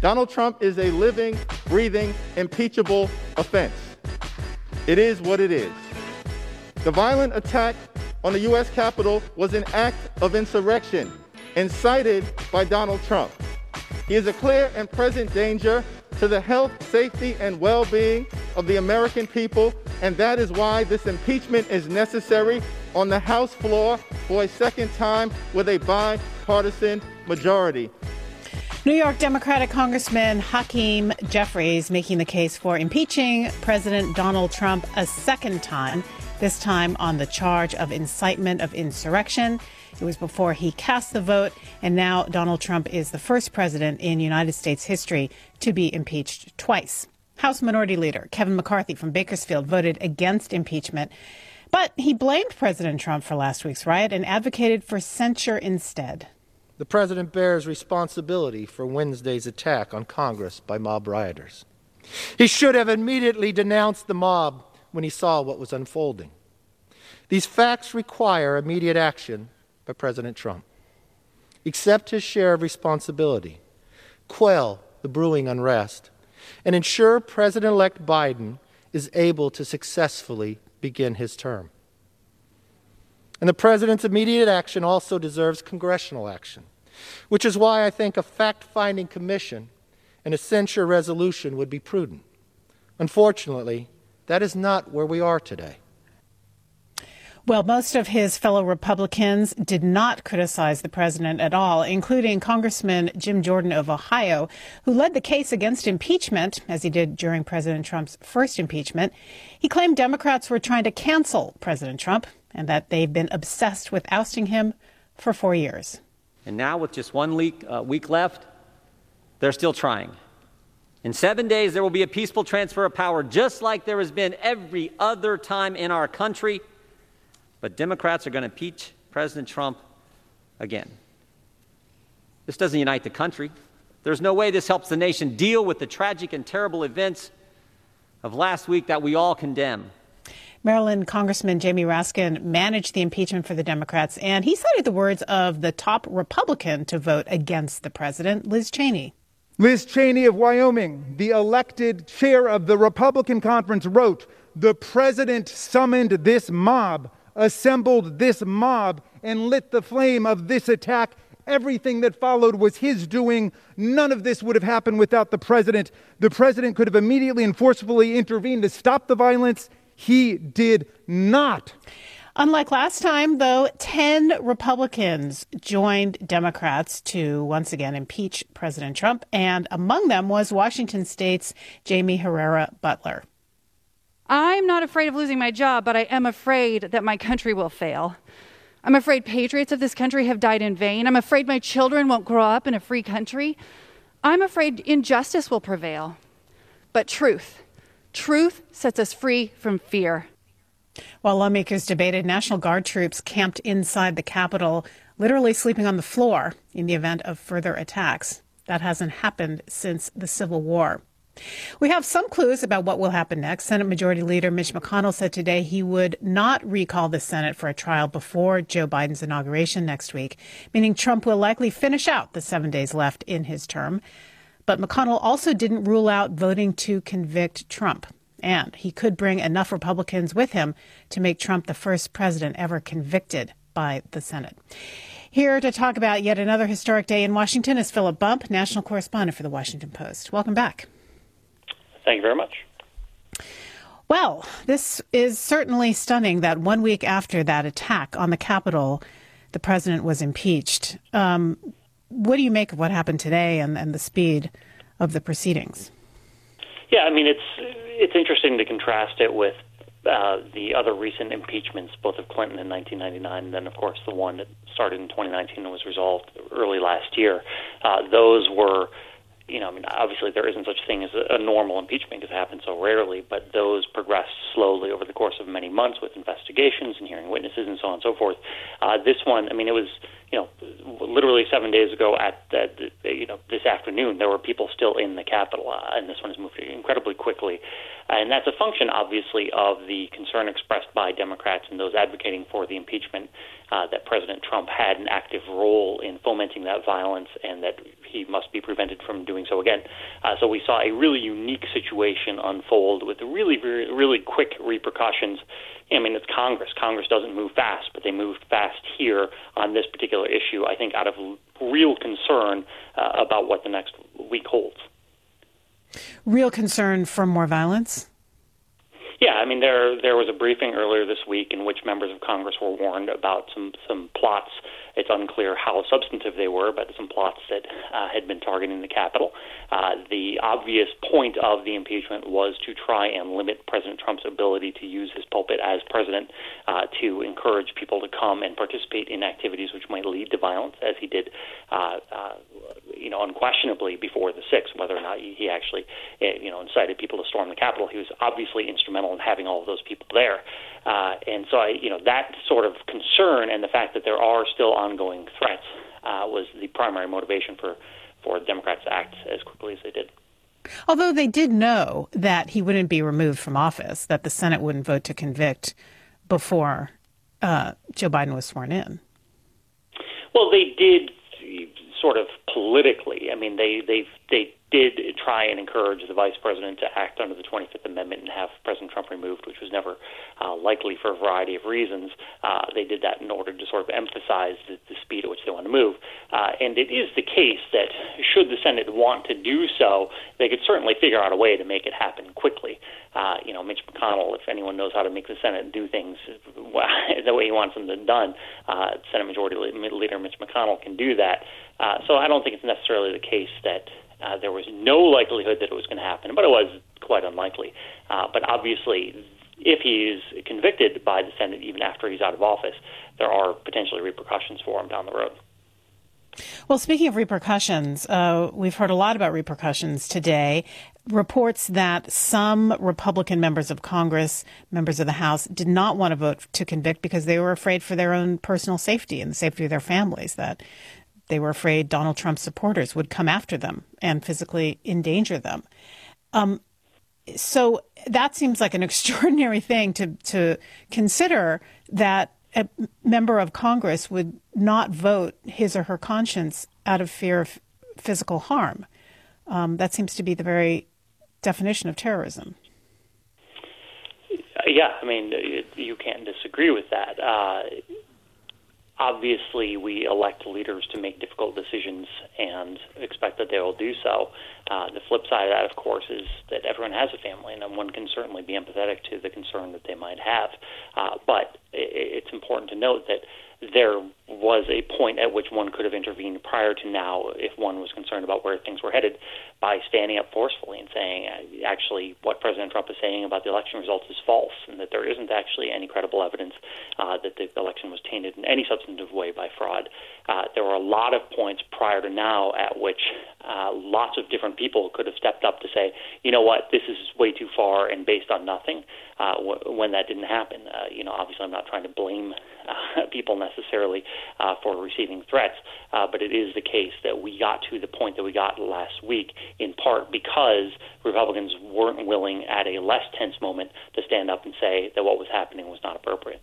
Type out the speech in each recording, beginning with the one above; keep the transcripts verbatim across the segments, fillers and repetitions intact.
Donald Trump is a living, breathing, impeachable offense. It is what it is. The violent attack on the U S Capitol was an act of insurrection incited by Donald Trump. He is a clear and present danger to the health, safety, and well-being of the American people, and that is why this impeachment is necessary on the House floor for a second time with a bipartisan majority. New York Democratic Congressman Hakeem Jeffries making the case for impeaching President Donald Trump a second time, this time on the charge of incitement of insurrection. It was before he cast the vote, and now Donald Trump is the first president in United States history to be impeached twice. House Minority Leader Kevin McCarthy from Bakersfield voted against impeachment, but he blamed President Trump for last week's riot and advocated for censure instead. The president bears responsibility for Wednesday's attack on Congress by mob rioters. He should have immediately denounced the mob when he saw what was unfolding. These facts require immediate action by President Trump. Accept his share of responsibility, quell the brewing unrest, and ensure President-elect Biden is able to successfully begin his term. And the president's immediate action also deserves congressional action, which is why I think a fact-finding commission and a censure resolution would be prudent. Unfortunately, that is not where we are today. Well, most of his fellow Republicans did not criticize the president at all, including Congressman Jim Jordan of Ohio, who led the case against impeachment, as he did during President Trump's first impeachment. He claimed Democrats were trying to cancel President Trump and that they've been obsessed with ousting him for four years. And now, with just one week, uh, week left, they're still trying. In seven days, there will be a peaceful transfer of power, just like there has been every other time in our country. But Democrats are going to impeach President Trump again. This doesn't unite the country. There's no way this helps the nation deal with the tragic and terrible events of last week that we all condemn. Maryland Congressman Jamie Raskin managed the impeachment for the Democrats, and he cited the words of the top Republican to vote against the president, Liz Cheney. Liz Cheney of Wyoming, the elected chair of the Republican conference, wrote, "The president summoned this mob, assembled this mob, and lit the flame of this attack. Everything that followed was his doing. None of this would have happened without the president. The president could have immediately and forcefully intervened to stop the violence. He did not." Unlike last time, though, ten Republicans joined Democrats to once again impeach President Trump, and among them was Washington State's Jaime Herrera Beutler. I'm not afraid of losing my job, but I am afraid that my country will fail. I'm afraid patriots of this country have died in vain. I'm afraid my children won't grow up in a free country. I'm afraid injustice will prevail. But truth, truth sets us free from fear. While lawmakers debated, National Guard troops camped inside the Capitol, literally sleeping on the floor in the event of further attacks. That hasn't happened since the Civil War. We have some clues about what will happen next. Senate Majority Leader Mitch McConnell said today he would not recall the Senate for a trial before Joe Biden's inauguration next week, meaning Trump will likely finish out the seven days left in his term. But McConnell also didn't rule out voting to convict Trump. And he could bring enough Republicans with him to make Trump the first president ever convicted by the Senate. Here to talk about yet another historic day in Washington is Philip Bump, national correspondent for The Washington Post. Welcome back. Thank you very much. Well, this is certainly stunning that one week after that attack on the Capitol, the president was impeached. Um, what do you make of what happened today and, and the speed of the proceedings? Yeah, I mean, it's it's interesting to contrast it with uh, the other recent impeachments, both of Clinton in nineteen ninety-nine and then, of course, the one that started in twenty nineteen and was resolved early last year. Uh, those were, you know, I mean, obviously there isn't such thing as a, a normal impeachment because it happens so rarely, but those progressed slowly over the course of many months with investigations and hearing witnesses and so on and so forth. Uh, this one, I mean, it was, you know, literally seven days ago at, uh, you know, this afternoon, there were people still in the Capitol, uh, and this one has moved incredibly quickly. And that's a function, obviously, of the concern expressed by Democrats and those advocating for the impeachment uh, that President Trump had an active role in fomenting that violence and that he must be prevented from doing so again. Uh, so we saw a really unique situation unfold with really, really, really quick repercussions. I mean, it's Congress. Congress doesn't move fast, but they moved fast here on this particular issue, I think, out of real concern uh, about what the next week holds. Real concern for more violence? Yeah, I mean, there there was a briefing earlier this week in which members of Congress were warned about some, some plots. It's unclear how substantive they were, but some plots that uh, had been targeting the Capitol. Uh, the obvious point of the impeachment was to try and limit President Trump's ability to use his pulpit as president uh, to encourage people to come and participate in activities which might lead to violence, as he did, uh, uh, you know, unquestionably before the sixth, whether or not he, he actually, you know, incited people to storm the Capitol. He was obviously instrumental in having all of those people there. Uh, and so, I, you know, that sort of concern and the fact that there are still ongoing threats uh, was the primary motivation for, for the Democrats to act as quickly as they did. Although they did know that he wouldn't be removed from office, that the Senate wouldn't vote to convict before uh, Joe Biden was sworn in. Well, they did sort of politically. I mean, they they they did try and encourage the vice president to act under the twenty-fifth Amendment and have President Trump removed, which was never uh, likely for a variety of reasons. Uh, they did that in order to sort of emphasize the, the speed at which they want to move. Uh, and it is the case that should the Senate want to do so, they could certainly figure out a way to make it happen quickly. Uh, you know, Mitch McConnell, if anyone knows how to make the Senate do things the way he wants them done, uh, Senate Majority Leader Mitch McConnell can do that. Uh, so I don't think it's necessarily the case that Uh, there was no likelihood that it was going to happen, but it was quite unlikely. Uh, but obviously, if he is convicted by the Senate, even after he's out of office, there are potentially repercussions for him down the road. Well, speaking of repercussions, uh, we've heard a lot about repercussions today. Reports that some Republican members of Congress, members of the House, did not want to vote to convict because they were afraid for their own personal safety and the safety of their families, that they were afraid Donald Trump supporters would come after them and physically endanger them. Um, so that seems like an extraordinary thing to, to consider, that a member of Congress would not vote his or her conscience out of fear of physical harm. Um, that seems to be the very definition of terrorism. Yeah, I mean, you can't disagree with that. Uh, Obviously, we elect leaders to make difficult decisions and expect that they will do so. Uh, the flip side of that, of course, is that everyone has a family, and one can certainly be empathetic to the concern that they might have. Uh, but it's important to note that there was a point at which one could have intervened prior to now if one was concerned about where things were headed, by standing up forcefully and saying, actually, what President Trump is saying about the election results is false, and that there isn't actually any credible evidence uh, that the election was tainted in any substantive way by fraud. Uh, there were a lot of points prior to now at which uh, lots of different people could have stepped up to say, you know what, this is way too far and based on nothing, uh, w- when that didn't happen. Uh, you know, obviously I'm not trying to blame uh, people necessarily uh, for receiving threats, uh, but it is the case that we got to the point that we got last week in part because Republicans weren't willing at a less tense moment to stand up and say that what was happening was not appropriate.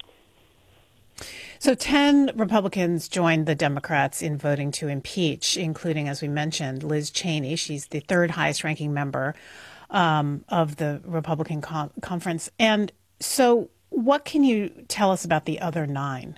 So ten Republicans joined the Democrats in voting to impeach, including, as we mentioned, Liz Cheney. She's the third highest ranking member um, of the Republican con- conference. And so what can you tell us about the other nine?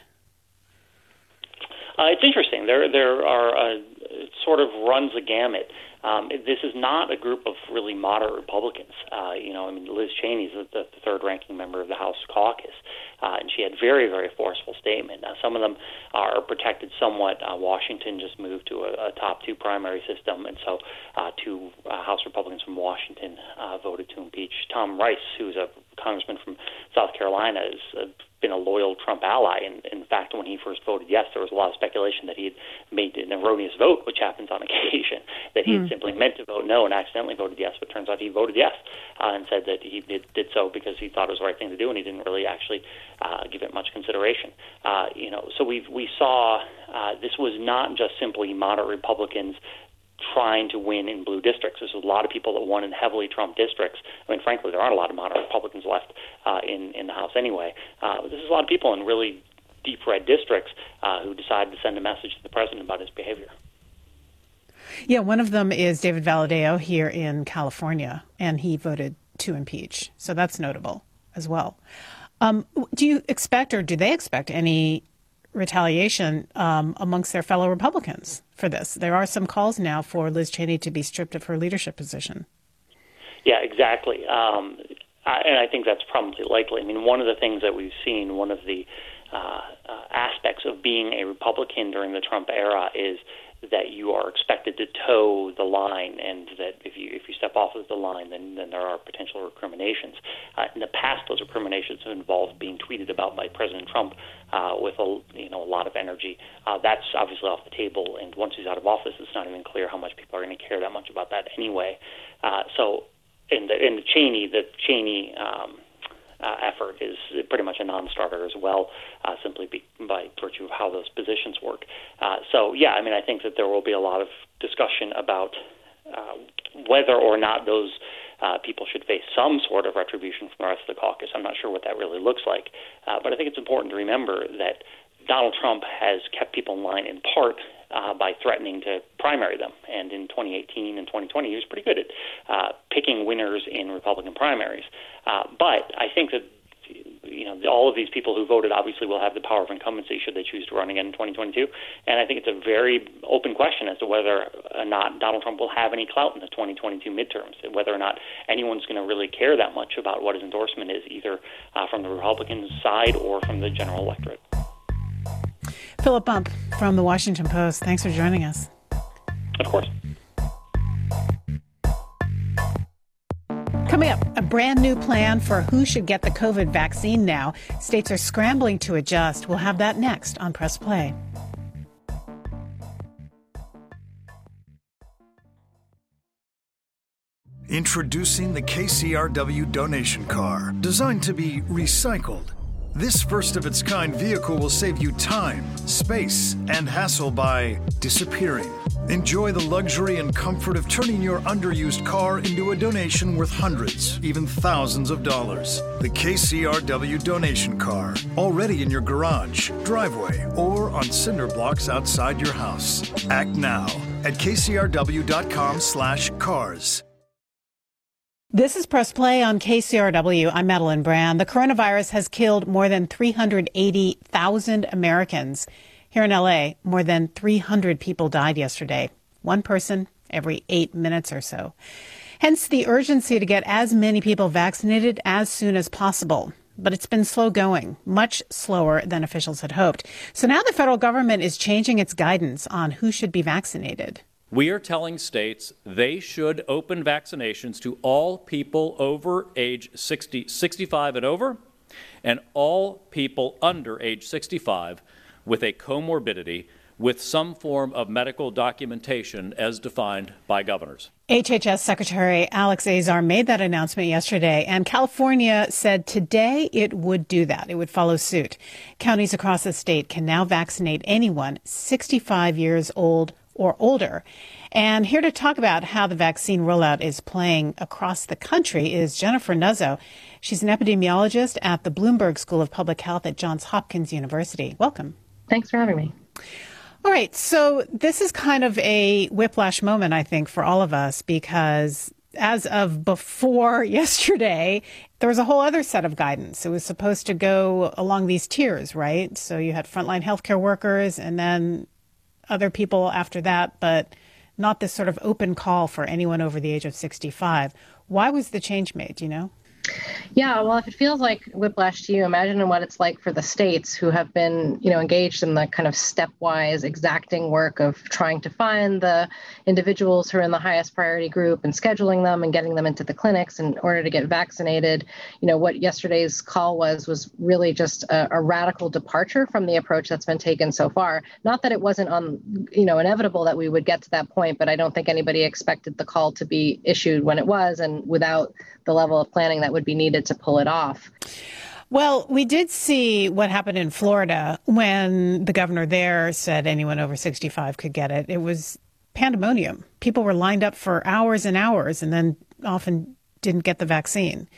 Uh, it's interesting. There, there are uh, it sort of runs a gamut. Um, this is not a group of really moderate Republicans. Uh, you know, I mean, Liz Cheney is the, the third-ranking member of the House caucus, uh, and she had very, very forceful statement. Now, some of them are protected somewhat. Uh, Washington just moved to a, a top two primary system, and so uh, two uh, House Republicans from Washington uh, voted to impeach. Tom Rice, who's a congressman from South Carolina, has uh, been a loyal Trump ally. And in fact, when he first voted yes, there was a lot of speculation that he had made an erroneous vote, which happens on occasion, that he had mm. simply meant to vote no and accidentally voted yes. But it turns out he voted yes uh, and said that he did, did so because he thought it was the right thing to do, and he didn't really actually uh, give it much consideration. Uh, you know, so we we saw uh, this was not just simply moderate Republicans trying to win in blue districts. There's a lot of people that won in heavily Trump districts. I mean, frankly, there aren't a lot of moderate Republicans left uh, in, in the House anyway. Uh, this is a lot of people in really deep red districts uh, who decided to send a message to the president about his behavior. Yeah, one of them is David Valadao here in California, and he voted to impeach. So that's notable as well. Um, do you expect, or do they expect, any retaliation um, amongst their fellow Republicans for this? There are some calls now for Liz Cheney to be stripped of her leadership position. Yeah, exactly. Um, I, and I think that's probably likely. I mean, one of the things that we've seen, one of the uh, uh, aspects of being a Republican during the Trump era is that you are expected to toe the line, and that if you if you step off of the line, then, then there are potential recriminations. Uh, in the past, those recriminations have involved being tweeted about by President Trump uh, with a you know a lot of energy. Uh, that's obviously off the table, and once he's out of office, it's not even clear how much people are going to care that much about that anyway. Uh, so, in the in the Cheney, the Cheney. Um, Uh, effort is pretty much a non-starter as well, uh, simply be, by virtue of how those positions work. Uh, so, yeah, I mean, I think that there will be a lot of discussion about uh, whether or not those uh, people should face some sort of retribution from the rest of the caucus. I'm not sure what that really looks like, uh, but I think it's important to remember that Donald Trump has kept people in line in part uh, by threatening to primary them. And in twenty eighteen and twenty twenty, he was pretty good at uh, picking winners in Republican primaries. Uh, but I think that you know all of these people who voted obviously will have the power of incumbency should they choose to run again in twenty twenty-two. And I think it's a very open question as to whether or not Donald Trump will have any clout in the twenty twenty-two midterms, and whether or not anyone's going to really care that much about what his endorsement is, either uh, from the Republican side or from the general electorate. Philip Bump from The Washington Post, thanks for joining us. Of course. Coming up, a brand new plan for who should get the COVID vaccine now. States are scrambling to adjust. We'll have that next on Press Play. Introducing the K C R W donation car, designed to be recycled. This first-of-its-kind vehicle will save you time, space, and hassle by disappearing. Enjoy the luxury and comfort of turning your underused car into a donation worth hundreds, even thousands of dollars. The K C R W donation car, already in your garage, driveway, or on cinder blocks outside your house. Act now at k c r w dot com slash cars. This is Press Play on K C R W. I'm Madeline Brand. The coronavirus has killed more than three hundred eighty thousand Americans. Here in L A, more than three hundred people died yesterday. One person every eight minutes or so. Hence the urgency to get as many people vaccinated as soon as possible. But it's been slow going, much slower than officials had hoped. So now the federal government is changing its guidance on who should be vaccinated. We are telling states they should open vaccinations to all people over age sixty, sixty-five and over, and all people under age sixty-five with a comorbidity with some form of medical documentation as defined by governors. H H S Secretary Alex Azar made that announcement yesterday, and California said today it would do that. It would follow suit. Counties across the state can now vaccinate anyone sixty-five years old or older. And here to talk about how the vaccine rollout is playing across the country is Jennifer Nuzzo. She's an epidemiologist at the Bloomberg School of Public Health at Johns Hopkins University. Welcome. Thanks for having me. All right. So this is kind of a whiplash moment, I think, for all of us, because as of before yesterday, there was a whole other set of guidance. It was supposed to go along these tiers, right? So you had frontline healthcare workers and then other people after that, but not this sort of open call for anyone over the age of sixty-five. Why was the change made, do you know? Yeah, well, if it feels like whiplash to you, imagine what it's like for the states who have been, you know, engaged in the kind of stepwise, exacting work of trying to find the individuals who are in the highest priority group and scheduling them and getting them into the clinics in order to get vaccinated. You know, what yesterday's call was, was really just a, a radical departure from the approach that's been taken so far. Not that it wasn't, on, you know, inevitable that we would get to that point, but I don't think anybody expected the call to be issued when it was, and without the level of planning that would be needed to pull it off. Well, we did see what happened in Florida when the governor there said anyone over sixty-five could get it. It was pandemonium. People were lined up for hours and hours and then often didn't get the vaccine.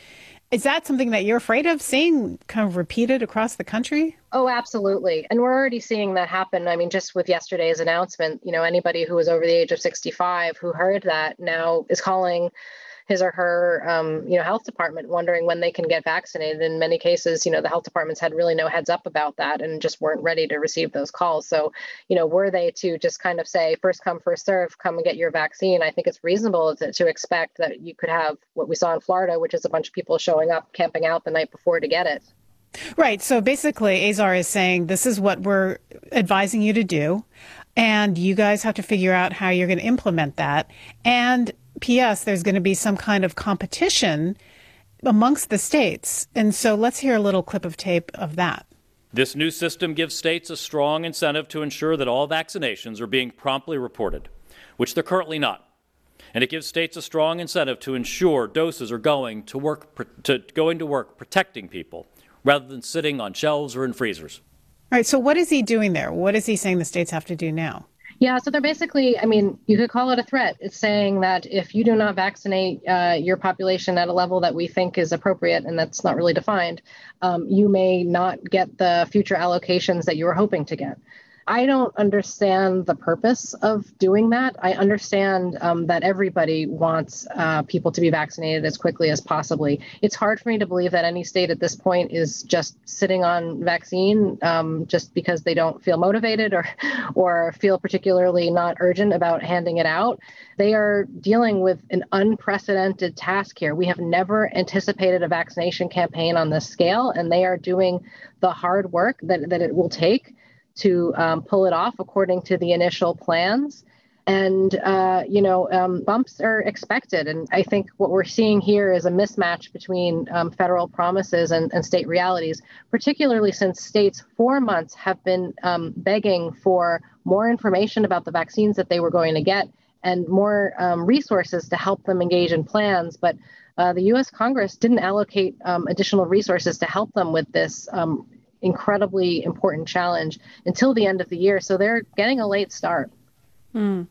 Is that something that you're afraid of seeing kind of repeated across the country? Oh, absolutely. And we're already seeing that happen. I mean, just with yesterday's announcement, you know, anybody who was over the age of sixty-five who heard that now is calling his or her, um, you know, health department, wondering when they can get vaccinated. In many cases, you know, the health departments had really no heads up about that and just weren't ready to receive those calls. So, you know, were they to just kind of say, first come, first serve, come and get your vaccine, I think it's reasonable to, to expect that you could have what we saw in Florida, which is a bunch of people showing up, camping out the night before to get it. Right. So basically, Azar is saying this is what we're advising you to do, and you guys have to figure out how you're going to implement that. And P S there's going to be some kind of competition amongst the states. And so let's hear a little clip of tape of that. This new system gives states a strong incentive to ensure that all vaccinations are being promptly reported, which they're currently not. And it gives states a strong incentive to ensure doses are going to work, to going to work protecting people rather than sitting on shelves or in freezers. All right. So what is he doing there? What is he saying the states have to do now? Yeah, so they're basically, I mean, you could call it a threat. It's saying that if you do not vaccinate uh, your population at a level that we think is appropriate, and that's not really defined, um, you may not get the future allocations that you were hoping to get. I don't understand the purpose of doing that. I understand um, that everybody wants uh, people to be vaccinated as quickly as possibly. It's hard for me to believe that any state at this point is just sitting on vaccine um, just because they don't feel motivated or, or feel particularly not urgent about handing it out. They are dealing with an unprecedented task here. We have never anticipated a vaccination campaign on this scale, and they are doing the hard work that, that it will take to um, pull it off according to the initial plans. And, uh, you know, um, bumps are expected. And I think what we're seeing here is a mismatch between um, federal promises and, and state realities, particularly since states for months have been um, begging for more information about the vaccines that they were going to get and more um, resources to help them engage in plans. But uh, the U S Congress didn't allocate um, additional resources to help them with this um incredibly important challenge until the end of the year. So they're getting a late start. Mm.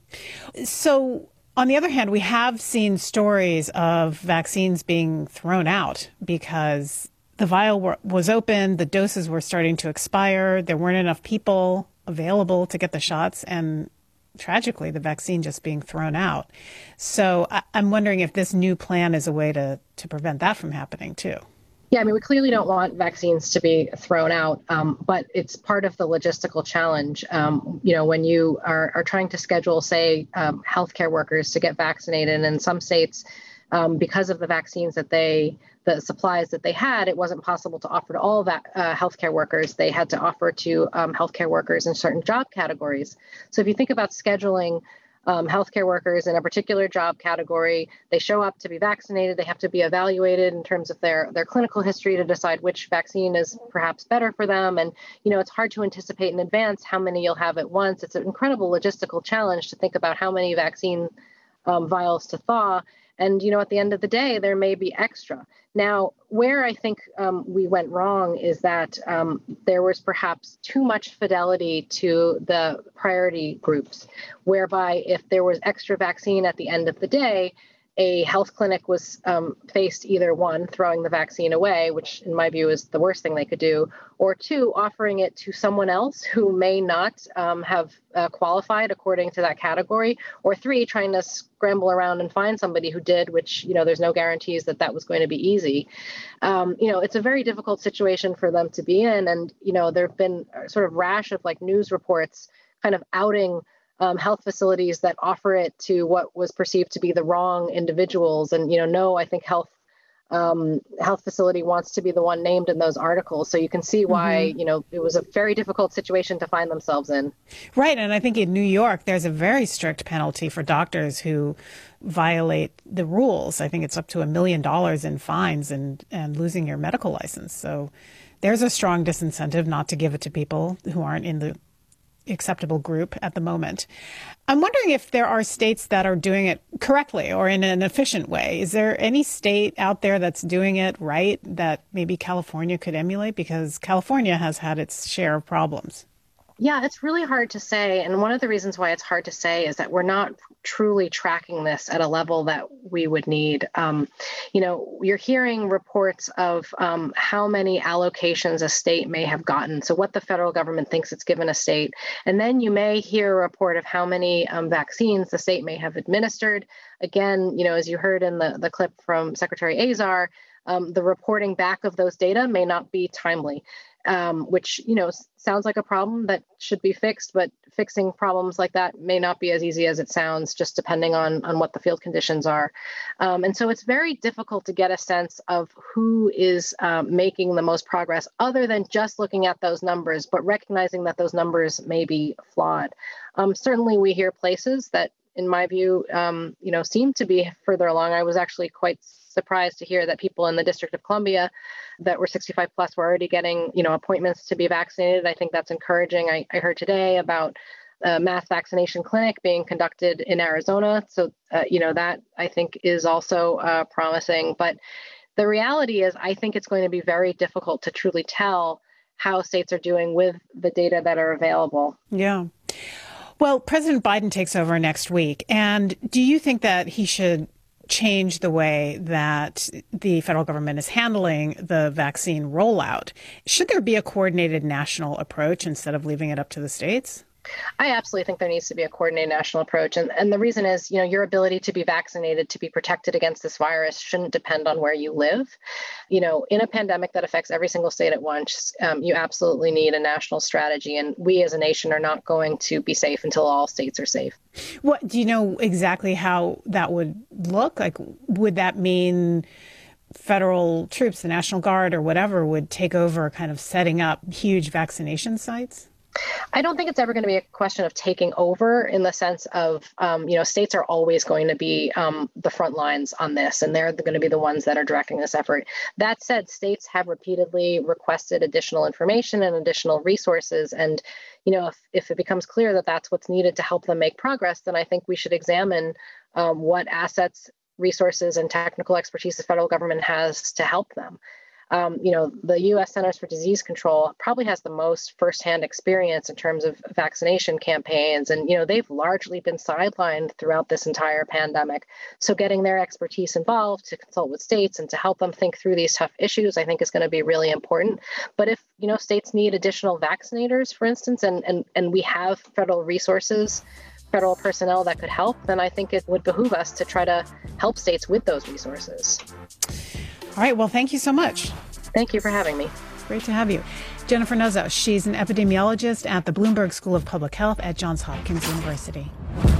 So on the other hand, we have seen stories of vaccines being thrown out because the vial were, was open, the doses were starting to expire, there weren't enough people available to get the shots, and tragically, the vaccine just being thrown out. So I, I'm wondering if this new plan is a way to, to prevent that from happening too. Yeah, I mean, we clearly don't want vaccines to be thrown out, um, but it's part of the logistical challenge. Um, you know, when you are, are trying to schedule, say, um, healthcare workers to get vaccinated, and in some states, um, because of the vaccines that they, the supplies that they had, it wasn't possible to offer to all va- uh, healthcare workers. They had to offer to um, healthcare workers in certain job categories. So if you think about scheduling Um, healthcare workers in a particular job category, they show up to be vaccinated. They have to be evaluated in terms of their, their clinical history to decide which vaccine is perhaps better for them. And, you know, it's hard to anticipate in advance how many you'll have at once. It's an incredible logistical challenge to think about how many vaccine um, vials to thaw. And, you know, at the end of the day, there may be extra. Now, where I think um, we went wrong is that um, there was perhaps too much fidelity to the priority groups, whereby if there was extra vaccine at the end of the day, a health clinic was um, faced either one, throwing the vaccine away, which in my view is the worst thing they could do, or two, offering it to someone else who may not um, have uh, qualified according to that category, or three, trying to scramble around and find somebody who did, which, you know, there's no guarantees that that was going to be easy. Um, you know, it's a very difficult situation for them to be in. And, you know, there have been a sort of rash of like news reports kind of outing Um, health facilities that offer it to what was perceived to be the wrong individuals. And, you know, no, I think health um, health facility wants to be the one named in those articles. So you can see why, mm-hmm. you know, it was a very difficult situation to find themselves in. Right. And I think in New York, there's a very strict penalty for doctors who violate the rules. I think it's up to a million dollars in fines and, and losing your medical license. So there's a strong disincentive not to give it to people who aren't in the acceptable group at the moment. I'm wondering if there are states that are doing it correctly or in an efficient way. Is there any state out there that's doing it right that maybe California could emulate? Because California has had its share of problems. Yeah, it's really hard to say. And one of the reasons why it's hard to say is that we're not truly tracking this at a level that we would need. Um, you know, you're hearing reports of um, how many allocations a state may have gotten, so what the federal government thinks it's given a state. And then you may hear a report of how many um, vaccines the state may have administered. Again, you know, as you heard in the, the clip from Secretary Azar, um, the reporting back of those data may not be timely. Um, which, you know, sounds like a problem that should be fixed, but fixing problems like that may not be as easy as it sounds, just depending on, on what the field conditions are. Um, and so it's very difficult to get a sense of who is um, making the most progress other than just looking at those numbers, but recognizing that those numbers may be flawed. Um, certainly we hear places that, in my view, um, you know, seem to be further along. I was actually quite surprised to hear that people in the District of Columbia that were sixty-five plus were already getting, you know, appointments to be vaccinated. I think that's encouraging. I, I heard today about a mass vaccination clinic being conducted in Arizona. So, uh, you know, that I think is also uh, promising. But the reality is, I think it's going to be very difficult to truly tell how states are doing with the data that are available. Yeah. Well, President Biden takes over next week. And do you think that he should change the way that the federal government is handling the vaccine rollout? Should there be a coordinated national approach instead of leaving it up to the states? I absolutely think there needs to be a coordinated national approach. And, and the reason is, you know, your ability to be vaccinated, to be protected against this virus shouldn't depend on where you live. You know, in a pandemic that affects every single state at once, um, you absolutely need a national strategy. And we as a nation are not going to be safe until all states are safe. What do you know exactly how that would look? Like, would that mean federal troops, the National Guard or whatever, would take over kind of setting up huge vaccination sites? I don't think it's ever going to be a question of taking over in the sense of, um, you know, states are always going to be um, the front lines on this, and they're going to be the ones that are directing this effort. That said, states have repeatedly requested additional information and additional resources. And, you know, if, if it becomes clear that that's what's needed to help them make progress, then I think we should examine um, what assets, resources, and technical expertise the federal government has to help them. Um, you know, the U S Centers for Disease Control probably has the most firsthand experience in terms of vaccination campaigns. And, you know, they've largely been sidelined throughout this entire pandemic. So getting their expertise involved to consult with states and to help them think through these tough issues, I think is going to be really important. But if, you know, states need additional vaccinators, for instance, and, and, and we have federal resources, federal personnel that could help, then I think it would behoove us to try to help states with those resources. All right. Well, thank you so much. Thank you for having me. Great to have you. Jennifer Nuzzo, she's an epidemiologist at the Bloomberg School of Public Health at Johns Hopkins University.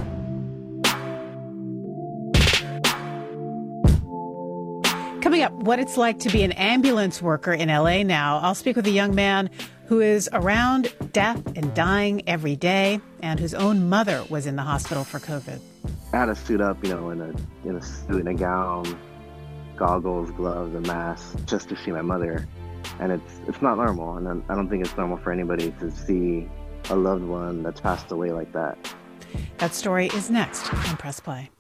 Coming up, what it's like to be an ambulance worker in L A now. I'll speak with a young man who is around death and dying every day and whose own mother was in the hospital for COVID. I had to suit up, you know, in a in a suit and a gown, goggles, gloves, and mask just to see my mother. And it's it's not normal. And I don't think it's normal for anybody to see a loved one that's passed away like that. That story is next on Press Play.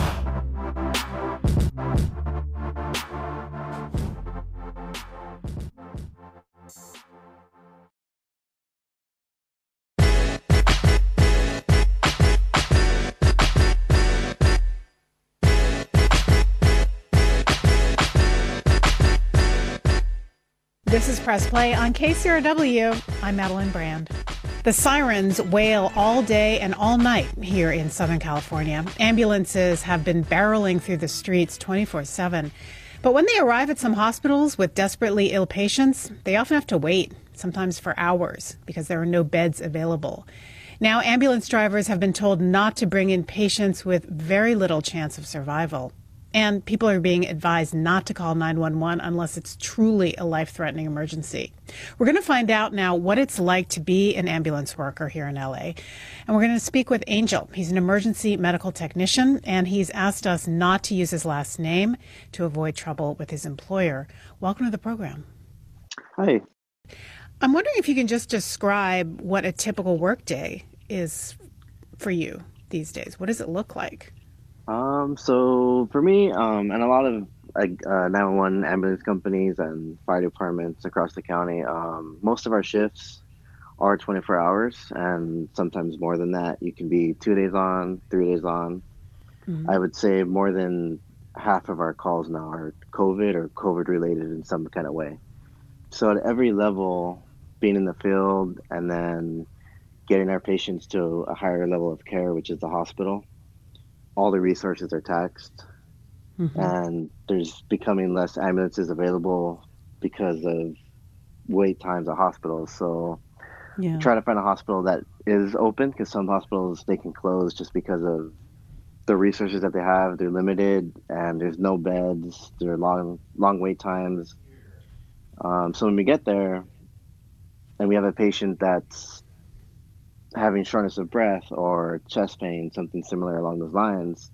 This is Press Play on K C R W. I'm Madeline Brand. The sirens wail all day and all night here in Southern California. Ambulances have been barreling through the streets twenty-four seven. But when they arrive at some hospitals with desperately ill patients, they often have to wait, sometimes for hours, because there are no beds available. Now, ambulance drivers have been told not to bring in patients with very little chance of survival. And people are being advised not to call nine one one unless it's truly a life-threatening emergency. We're going to find out now what it's like to be an ambulance worker here in L A. And we're going to speak with Angel. He's an emergency medical technician, and he's asked us not to use his last name to avoid trouble with his employer. Welcome to the program. Hi. I'm wondering if you can just describe what a typical workday is for you these days. What does it look like? Um, so for me, um, and a lot of like uh, nine one one ambulance companies and fire departments across the county, um, most of our shifts are twenty-four hours, and sometimes more than that. You can be two days on, three days on. Mm-hmm. I would say more than half of our calls now are COVID or COVID related in some kind of way. So at every level, being in the field and then getting our patients to a higher level of care, which is the hospital, all the resources are taxed. Mm-hmm. And there's becoming less ambulances available because of wait times at hospitals. So yeah. try to find a hospital that is open, because some hospitals, they can close just because of the resources that they have. They're limited and there's no beds. There are long, long wait times. Um, so when we get there and we have a patient that's having shortness of breath or chest pain, something similar along those lines,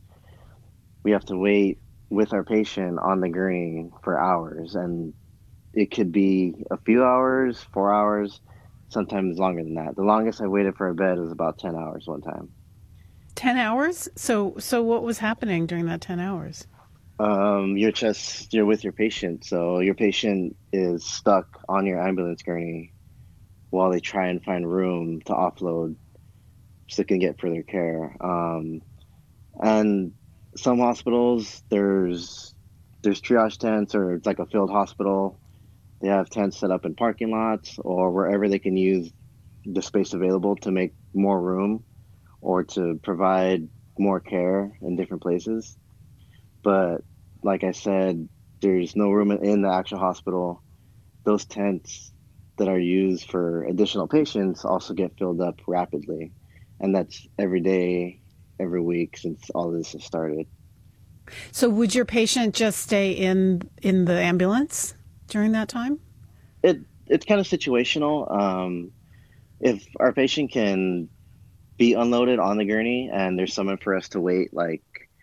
we have to wait with our patient on the gurney for hours. And it could be a few hours, four hours, sometimes longer than that. The longest I waited for a bed was about ten hours one time. ten hours? So so what was happening during that ten hours? Um, you're just, you're with your patient. So your patient is stuck on your ambulance gurney while they try and find room to offload so they can get further care. Um, and some hospitals, there's there's triage tents, or it's like a field hospital. They have tents set up in parking lots or wherever they can use the space available to make more room or to provide more care in different places. But like I said, there's no room in the actual hospital. Those tents that are used for additional patients also get filled up rapidly. And that's every day, every week since all this has started. So would your patient just stay in in the ambulance during that time? It It's kind of situational. Um, if our patient can be unloaded on the gurney and there's someone for us to wait, like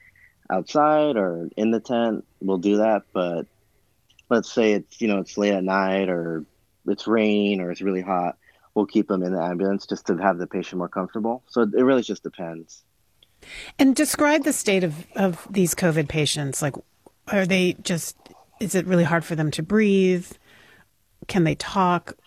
outside or in the tent, we'll do that. But let's say it's, you know, it's late at night or it's raining or it's really hot, we'll keep them in the ambulance just to have the patient more comfortable. So it really just depends. And describe the state of, of these COVID patients. Like, are they just, is it really hard for them to breathe? Can they talk?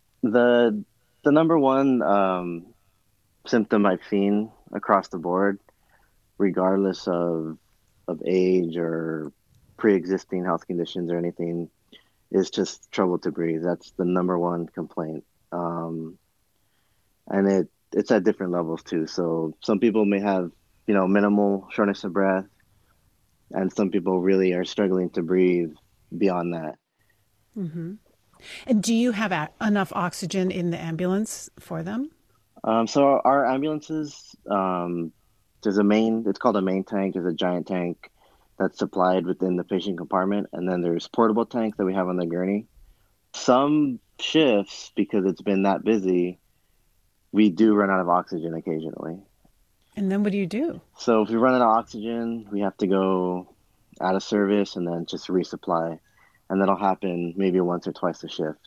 The the number one um, symptom I've seen across the board, regardless of of age or pre-existing health conditions or anything, is just trouble to breathe. That's the number one complaint. Um, and it it's at different levels too. So some people may have, you know, minimal shortness of breath, and some people really are struggling to breathe beyond that. Mm-hmm. And do you have a- enough oxygen in the ambulance for them? Um, so our ambulances, um, there's a main, it's called a main tank. There's a giant tank that's supplied within the patient compartment. And then there's portable tanks that we have on the gurney. Some shifts, because it's been that busy, we do run out of oxygen occasionally. And then what do you do? So if we run out of oxygen, we have to go out of service and then just resupply. And that'll happen maybe once or twice a shift.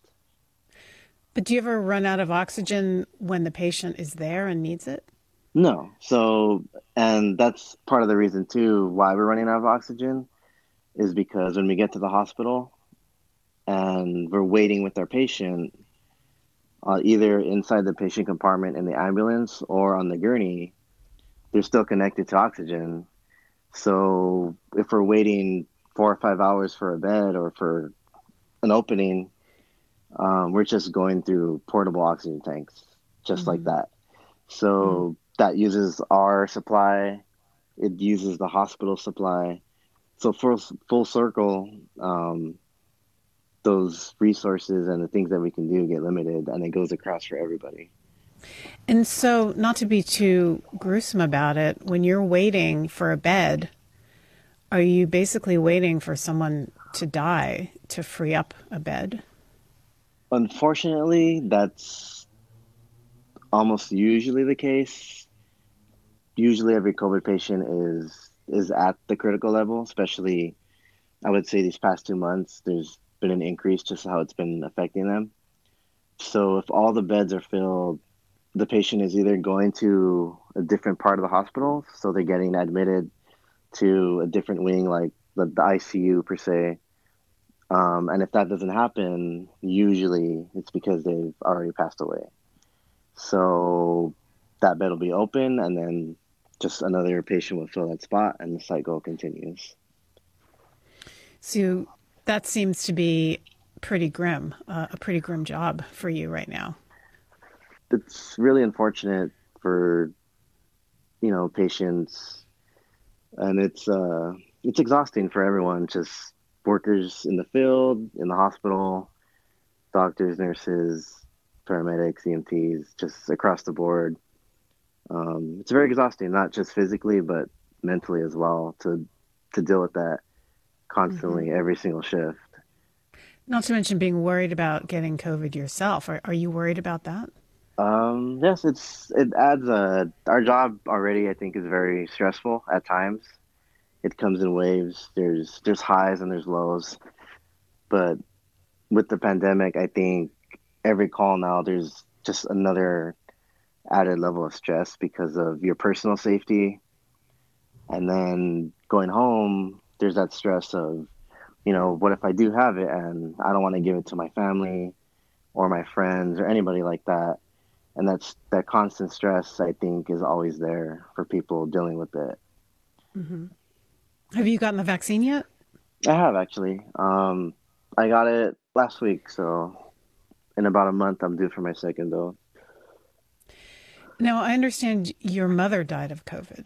But do you ever run out of oxygen when the patient is there and needs it? No. So, and that's part of the reason too why we're running out of oxygen, is because when we get to the hospital and we're waiting with our patient, uh, either inside the patient compartment in the ambulance or on the gurney, they're still connected to oxygen. So if we're waiting four or five hours for a bed or for an opening, um, we're just going through portable oxygen tanks, just mm-hmm. like that. So mm-hmm. that uses our supply. It uses the hospital supply. So full, full circle, um, those resources and the things that we can do get limited, and it goes across for everybody. And so, not to be too gruesome about it, when you're waiting for a bed, are you basically waiting for someone to die to free up a bed? Unfortunately, that's almost usually the case. Usually every COVID patient is is at the critical level, especially, I would say these past two months, there's been an increase just how it's been affecting them. So if all the beds are filled, the patient is either going to a different part of the hospital, so they're getting admitted to a different wing, like the, the I C U per se. Um, and if that doesn't happen, usually it's because they've already passed away. So that bed will be open, and then just another patient will fill that spot and the cycle continues. So that seems to be pretty grim, uh, a pretty grim job for you right now. It's really unfortunate for, you know, patients, and it's uh, it's exhausting for everyone, just workers in the field, in the hospital, doctors, nurses, paramedics, E M Ts, just across the board. Um, it's very exhausting, not just physically, but mentally as well, to to deal with that constantly, mm-hmm. every single shift. Not to mention being worried about getting COVID yourself. Are, are you worried about that? Um, yes, it's it adds a. Our job already, I think, is very stressful at times. It comes in waves. There's there's highs and there's lows, but with the pandemic, I think every call now there's just another added level of stress because of your personal safety, and then going home, there's that stress of, you know, what if I do have it and I don't want to give it to my family or my friends or anybody like that. And that's that constant stress, I think, is always there for people dealing with it. Mm-hmm. Have you gotten the vaccine yet? I have, actually. Um, I got it last week, so in about a month, I'm due for my second dose. Now, I understand your mother died of COVID.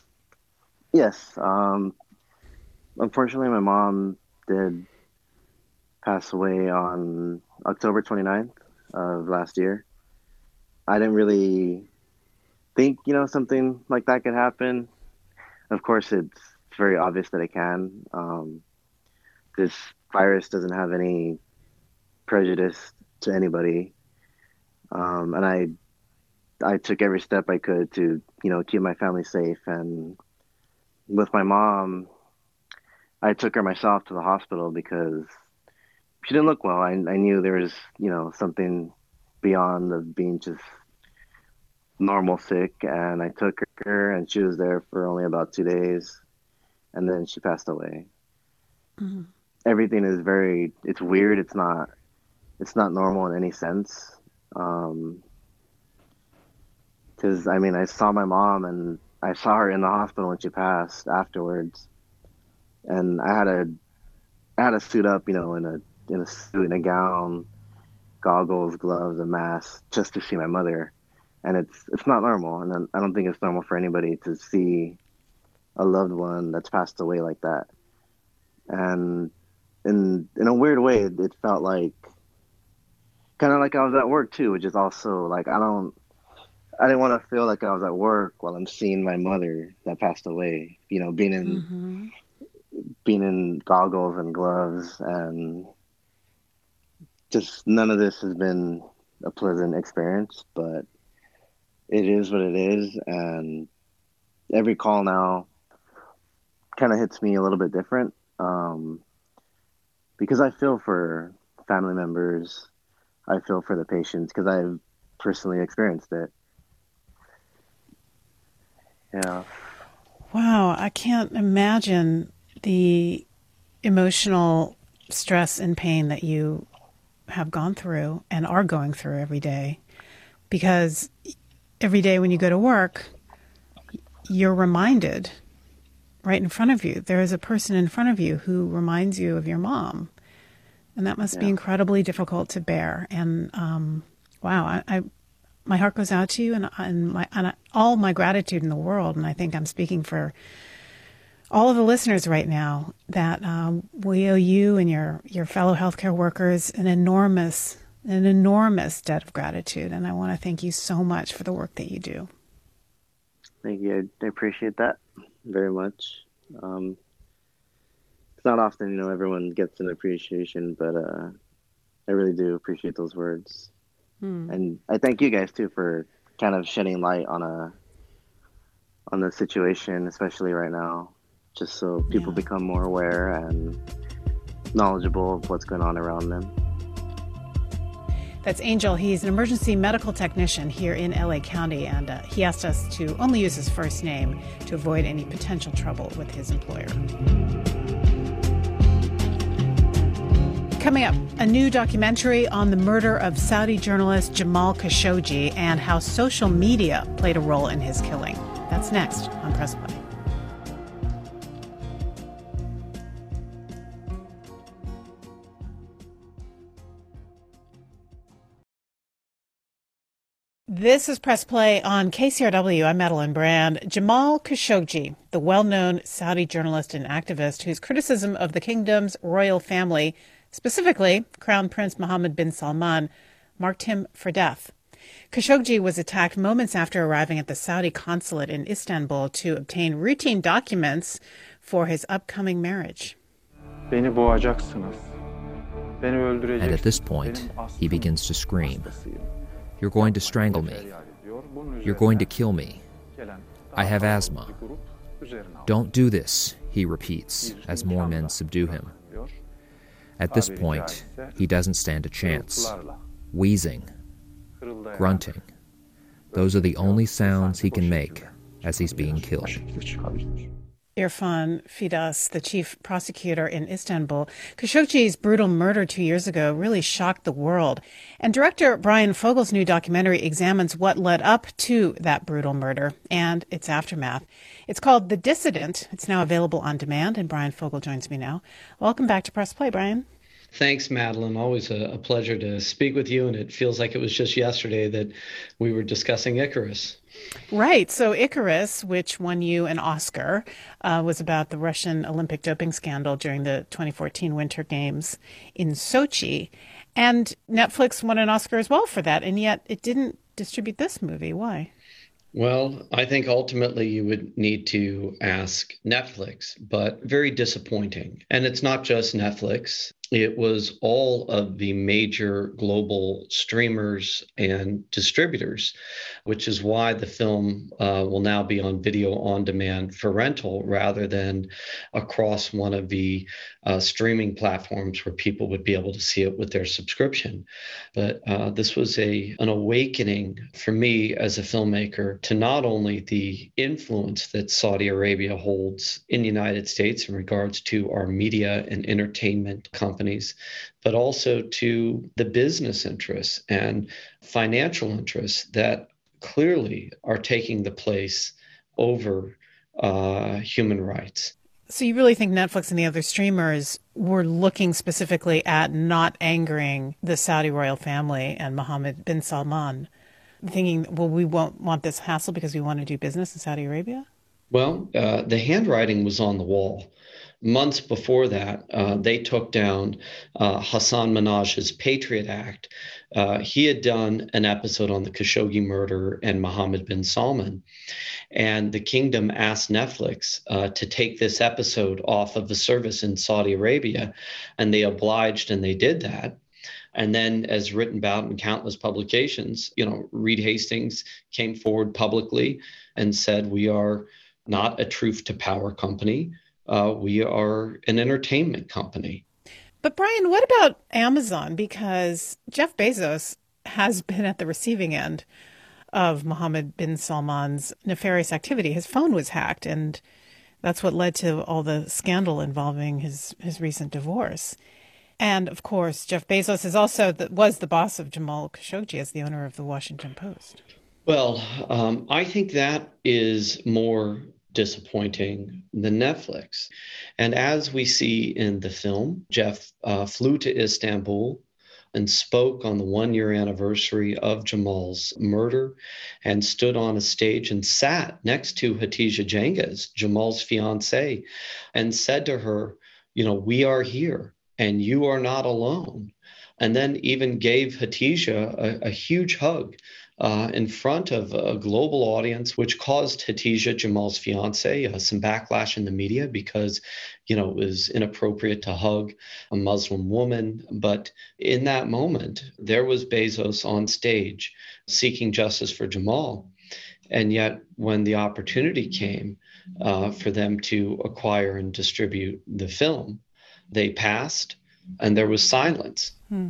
Yes. Um, unfortunately, my mom did pass away on October twenty-ninth of last year. I didn't really think, you know, something like that could happen. Of course, it's very obvious that it can. Um, this virus doesn't have any prejudice to anybody. Um, and I I took every step I could to, you know, keep my family safe. And with my mom, I took her myself to the hospital because she didn't look well. I, I knew there was, you know, something beyond of being just normal sick, and I took her, and she was there for only about two days, and then she passed away. Mm-hmm. Everything is very, it's weird. It's not, it's not normal in any sense. Um, cause I mean, I saw my mom and I saw her in the hospital when she passed afterwards, and I had to, I had to suit up, you know, in a, in a suit and a gown, goggles, gloves, a mask, just to see my mother. And it's it's not normal, and I don't think it's normal for anybody to see a loved one that's passed away like that. And in in a weird way, it, it felt like kind of like I was at work too, which is also like I don't I didn't want to feel like I was at work while I'm seeing my mother that passed away. You know, being in mm-hmm. being in goggles and gloves, and just none of this has been a pleasant experience, but it is what it is. And every call now kind of hits me a little bit different, um, because I feel for family members. I feel for the patients because I've personally experienced it. Yeah. Wow. I can't imagine the emotional stress and pain that you have gone through and are going through every day, because every day when you go to work, you're reminded right in front of you, there is a person in front of you who reminds you of your mom. And that must yeah. be incredibly difficult to bear. And um, wow, I, I my heart goes out to you, and, and my and I, all my gratitude in the world. And I think I'm speaking for all of the listeners right now that um, we owe you and your your fellow healthcare workers an enormous an enormous debt of gratitude. And I want to thank you so much for the work that you do. Thank you. I appreciate that very much. Um, it's not often, you know, everyone gets an appreciation, but uh, I really do appreciate those words. Hmm. And I thank you guys too for kind of shedding light on a on the situation, especially right now, just so people yeah. become more aware and knowledgeable of what's going on around them. That's Angel. He's an emergency medical technician here in L A County, and uh, he asked us to only use his first name to avoid any potential trouble with his employer. Coming up, a new documentary on the murder of Saudi journalist Jamal Khashoggi and how social media played a role in his killing. That's That's next on Press Play. This is Press Play on K C R W. I'm Madeline Brand. Jamal Khashoggi, the well-known Saudi journalist and activist whose criticism of the kingdom's royal family, specifically Crown Prince Mohammed bin Salman, marked him for death. Khashoggi was attacked moments after arriving at the Saudi consulate in Istanbul to obtain routine documents for his upcoming marriage. Beni boğacaksınız. Beni öldüreceksiniz. And at this point, he begins to scream. You're going to strangle me. You're going to kill me. I have asthma. Don't do this, he repeats as more men subdue him. At this point, he doesn't stand a chance. Wheezing, grunting. Those are the only sounds he can make as he's being killed. Irfan Fidas, the chief prosecutor in Istanbul. Khashoggi's brutal murder two years ago really shocked the world. And director Brian Fogel's new documentary examines what led up to that brutal murder and its aftermath. It's called The Dissident. It's now available on demand, and Brian Fogel joins me now. Welcome back to Press Play, Brian. Thanks, Madeline. Always a, a pleasure to speak with you, and it feels like it was just yesterday that we were discussing Icarus. Right. So Icarus, which won you an Oscar, uh, was about the Russian Olympic doping scandal during the twenty fourteen Winter Games in Sochi. And Netflix won an Oscar as well for that, and yet it didn't distribute this movie. Why? Well, I think ultimately you would need to ask Netflix, but very disappointing. And it's not just Netflix. It was all of the major global streamers and distributors, which is why the film uh, will now be on video on demand for rental rather than across one of the uh, streaming platforms where people would be able to see it with their subscription. But uh, this was a an awakening for me as a filmmaker to not only the influence that Saudi Arabia holds in the United States in regards to our media and entertainment companies, companies, but also to the business interests and financial interests that clearly are taking the place over uh, human rights. So you really think Netflix and the other streamers were looking specifically at not angering the Saudi royal family and Mohammed bin Salman, thinking, well, we won't want this hassle because we want to do business in Saudi Arabia? Well, uh, the handwriting was on the wall. Months before that, uh, they took down uh, Hassan Minhaj's Patriot Act. Uh, he had done an episode on the Khashoggi murder and Mohammed bin Salman. And the kingdom asked Netflix uh, to take this episode off of the service in Saudi Arabia. And they obliged, and they did that. And then, as written about in countless publications, you know, Reed Hastings came forward publicly and said, we are not a truth to power company. Uh, we are an entertainment company. But Brian, what about Amazon? Because Jeff Bezos has been at the receiving end of Mohammed bin Salman's nefarious activity. His phone was hacked, and that's what led to all the scandal involving his, his recent divorce. And of course, Jeff Bezos is also the, was the boss of Jamal Khashoggi as the owner of the Washington Post. Well, um, I think that is more disappointing than Netflix. And as we see in the film, Jeff uh, flew to Istanbul and spoke on the one-year anniversary of Jamal's murder and stood on a stage and sat next to Hatice Cengiz, Jamal's fiancée, and said to her, you know, we are here and you are not alone. And then even gave Hatice a, a huge hug Uh, in front of a global audience, which caused Hatice, Jamal's fiance, uh, some backlash in the media because, you know, it was inappropriate to hug a Muslim woman. But in that moment, there was Bezos on stage seeking justice for Jamal. And yet, when the opportunity came uh, for them to acquire and distribute the film, they passed, and there was silence. Hmm.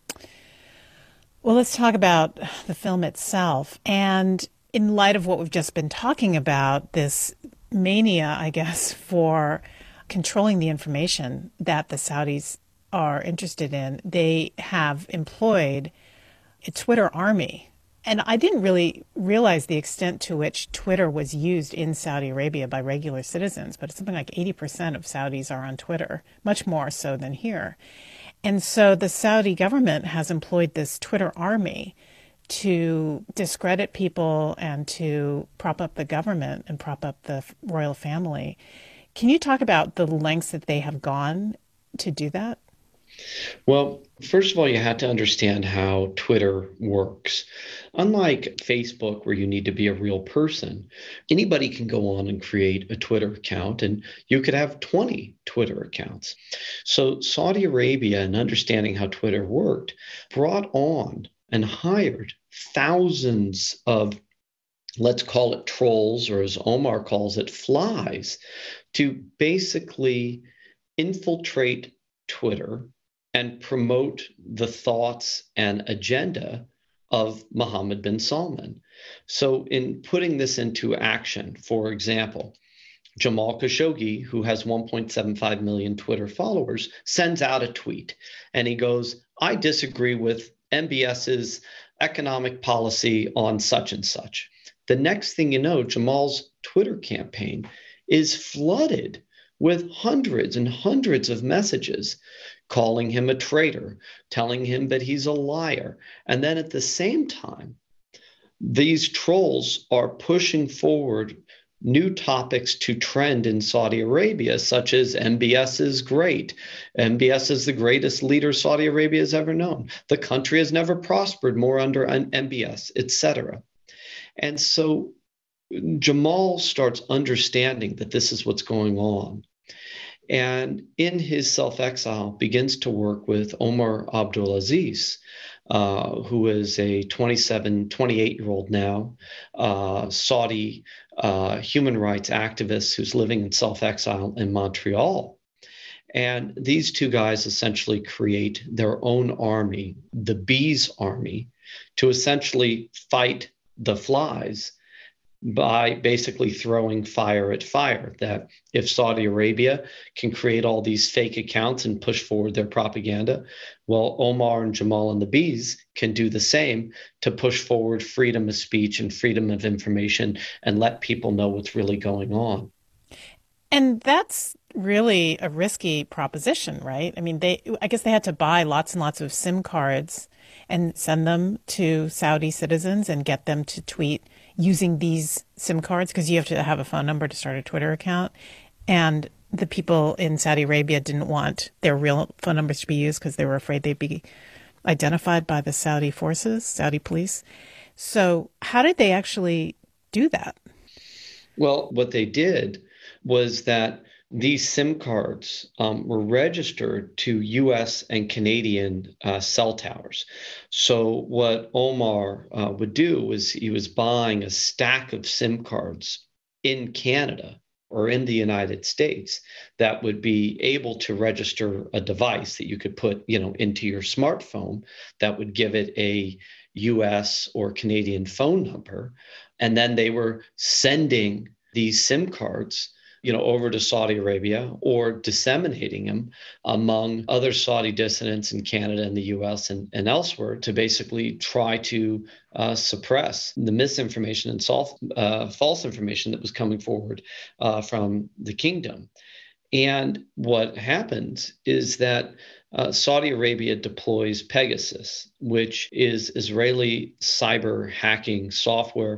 Well, let's talk about the film itself. And in light of what we've just been talking about, this mania, I guess, for controlling the information that the Saudis are interested in, they have employed a Twitter army And I didn't really realize the extent to which Twitter was used in Saudi Arabia by regular citizens, but it's something like eighty percent of Saudis are on Twitter, much more so than here. And so the Saudi government has employed this Twitter army to discredit people and to prop up the government and prop up the royal family. Can you talk about the lengths that they have gone to do that? Well, first of all, you have to understand how Twitter works. Unlike Facebook, where you need to be a real person, anybody can go on and create a Twitter account, and you could have twenty Twitter accounts. So Saudi Arabia, and understanding how Twitter worked, brought on and hired thousands of, let's call it trolls, or as Omar calls it, flies, to basically infiltrate Twitter and promote the thoughts and agenda of Mohammed bin Salman. So in putting this into action, for example, Jamal Khashoggi, who has one point seven five million Twitter followers, sends out a tweet and he goes, I disagree with M B S's economic policy on such and such. The next thing you know, Jamal's Twitter campaign is flooded with hundreds and hundreds of messages calling him a traitor, telling him that he's a liar. And then at the same time, these trolls are pushing forward new topics to trend in Saudi Arabia, such as M B S is great. M B S is the greatest leader Saudi Arabia has ever known. The country has never prospered more under M B S, et cetera. And so Jamal starts understanding that this is what's going on. And in his self-exile, begins to work with Omar Abdulaziz, uh, who is a twenty-seven, twenty-eight-year-old now, uh, Saudi uh, human rights activist who's living in self-exile in Montreal. And these two guys essentially create their own army, the Bees Army, to essentially fight the flies by basically throwing fire at fire, that if Saudi Arabia can create all these fake accounts and push forward their propaganda, well, Omar and Jamal and the Bees can do the same to push forward freedom of speech and freedom of information and let people know what's really going on. And that's really a risky proposition, right? I mean, they, I guess they had to buy lots and lots of SIM cards and send them to Saudi citizens and get them to tweet using these SIM cards, because you have to have a phone number to start a Twitter account. And the people in Saudi Arabia didn't want their real phone numbers to be used because they were afraid they'd be identified by the Saudi forces, Saudi police. So how did they actually do that? Well, what they did was that these SIM cards um, were registered to U S and Canadian uh, cell towers. So what Omar uh, would do was he was buying a stack of SIM cards in Canada or in the United States that would be able to register a device that you could put, you know, into your smartphone that would give it a U S or Canadian phone number. And then they were sending these SIM cards, you know, over to Saudi Arabia or disseminating them among other Saudi dissidents in Canada and the U S and, and elsewhere to basically try to uh, suppress the misinformation and sol- uh, false information that was coming forward uh, from the kingdom. And what happens is that uh, Saudi Arabia deploys Pegasus, which is Israeli cyber hacking software.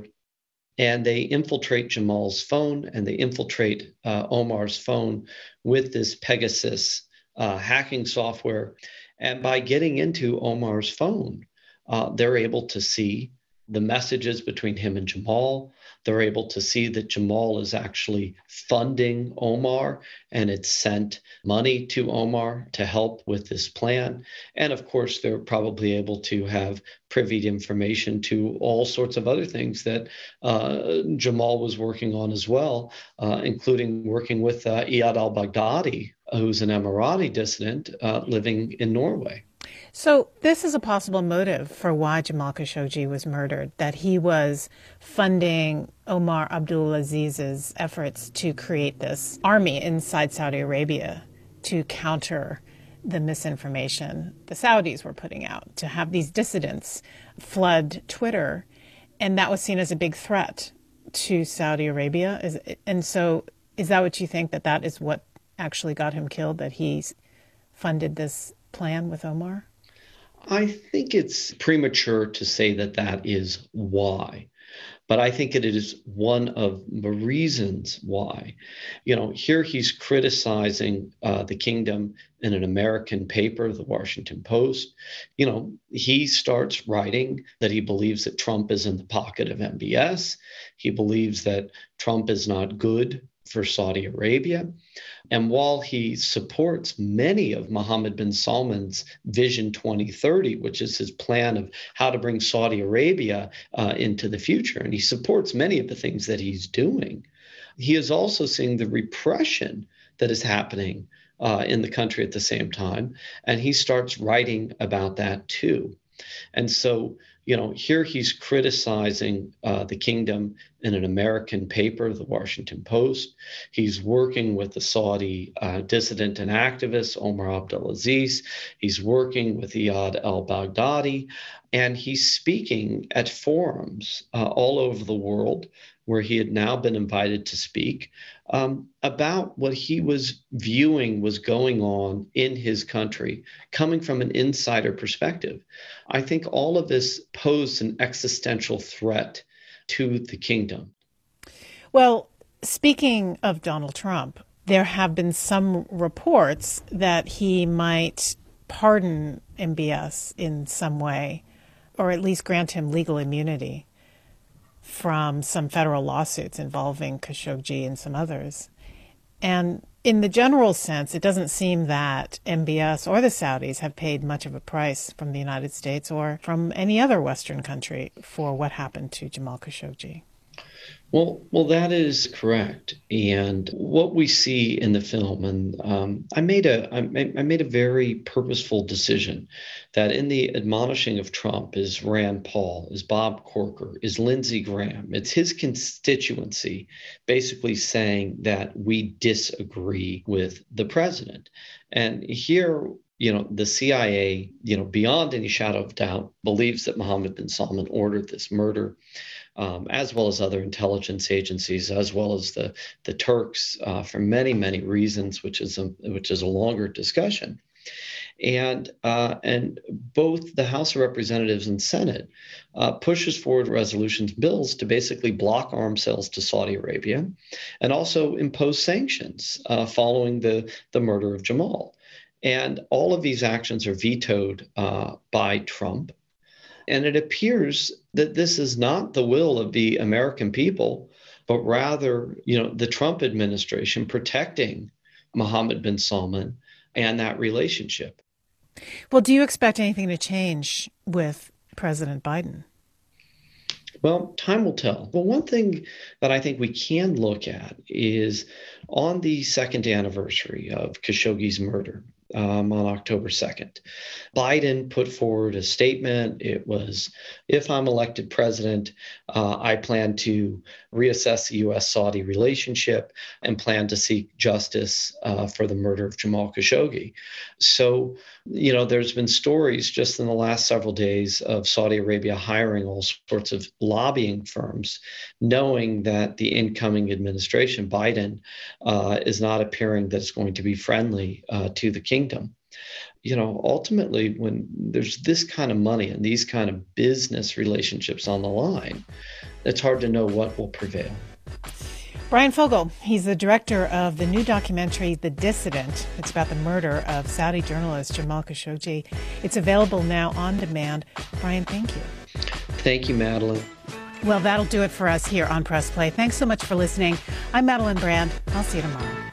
And they infiltrate Jamal's phone and they infiltrate uh, Omar's phone with this Pegasus uh, hacking software. And by getting into Omar's phone, uh, they're able to see the messages between him and Jamal. They're able to see that Jamal is actually funding Omar and it's sent money to Omar to help with this plan. And of course, they're probably able to have privy information to all sorts of other things that uh, Jamal was working on as well, uh, including working with uh, Iyad al-Baghdadi, who's an Emirati dissident uh, living in Norway. So this is a possible motive for why Jamal Khashoggi was murdered, that he was funding Omar Abdulaziz's efforts to create this army inside Saudi Arabia to counter the misinformation the Saudis were putting out, to have these dissidents flood Twitter And that was seen as a big threat to Saudi Arabia. Is, and so is that what you think, that that is what actually got him killed, that he funded this plan with Omar? I think it's premature to say that that is why. But I think it is one of the reasons why. You know, here he's criticizing uh, the kingdom in an American paper, the Washington Post. You know, he starts writing that he believes that Trump is in the pocket of M B S. He believes that Trump is not good for Saudi Arabia. And while he supports many of Mohammed bin Salman's Vision twenty thirty, which is his plan of how to bring Saudi Arabia uh, into the future, and he supports many of the things that he's doing, he is also seeing the repression that is happening uh, in the country at the same time. And he starts writing about that too. And so, you know, here he's criticizing uh, the kingdom in an American paper, the Washington Post. He's working with the Saudi uh, dissident and activist, Omar Abdulaziz. He's working with Iyad al-Baghdadi. And he's speaking at forums uh, all over the world where he had now been invited to speak um, about what he was viewing was going on in his country, coming from an insider perspective. I think all of this posed an existential threat to the kingdom. Well, speaking of Donald Trump, there have been some reports that he might pardon M B S in some way, or at least grant him legal immunity from some federal lawsuits involving Khashoggi and some others. And in the general sense, it doesn't seem that M B S or the Saudis have paid much of a price from the United States or from any other Western country for what happened to Jamal Khashoggi. Well, well, that is correct. And what we see in the film, and um, I made a, I made a very purposeful decision that in the admonishing of Trump is Rand Paul, is Bob Corker, is Lindsey Graham. It's his constituency basically saying that we disagree with the president. And here, you know, the C I A, you know, beyond any shadow of doubt, believes that Mohammed bin Salman ordered this murder. Um, as well as other intelligence agencies, as well as the the Turks, uh, for many many reasons, which is a which is a longer discussion, and uh, and both the House of Representatives and Senate uh, pushes forward resolutions, bills to basically block arms sales to Saudi Arabia, and also impose sanctions uh, following the the murder of Jamal, and all of these actions are vetoed uh, by Trump. And it appears that this is not the will of the American people, but rather, you know, the Trump administration protecting Mohammed bin Salman and that relationship. Well, do you expect anything to change with President Biden? Well, time will tell. But one thing that I think we can look at is on the second anniversary of Khashoggi's murder, Um, on October second. Biden put forward a statement. It was, if I'm elected president, uh, I plan to reassess the U S Saudi relationship and plan to seek justice uh, for the murder of Jamal Khashoggi. So, you know, there's been stories just in the last several days of Saudi Arabia hiring all sorts of lobbying firms, knowing that the incoming administration, Biden, uh, is not appearing that it's going to be friendly uh, to the kingdom. You know, ultimately, when there's this kind of money and these kind of business relationships on the line, it's hard to know what will prevail. Bryan Fogel, he's the director of the new documentary, The Dissident. It's about the murder of Saudi journalist Jamal Khashoggi. It's available now on demand. Bryan, thank you. Thank you, Madeline. Well, that'll do it for us here on Press Play. Thanks so much for listening. I'm Madeline Brand. I'll see you tomorrow.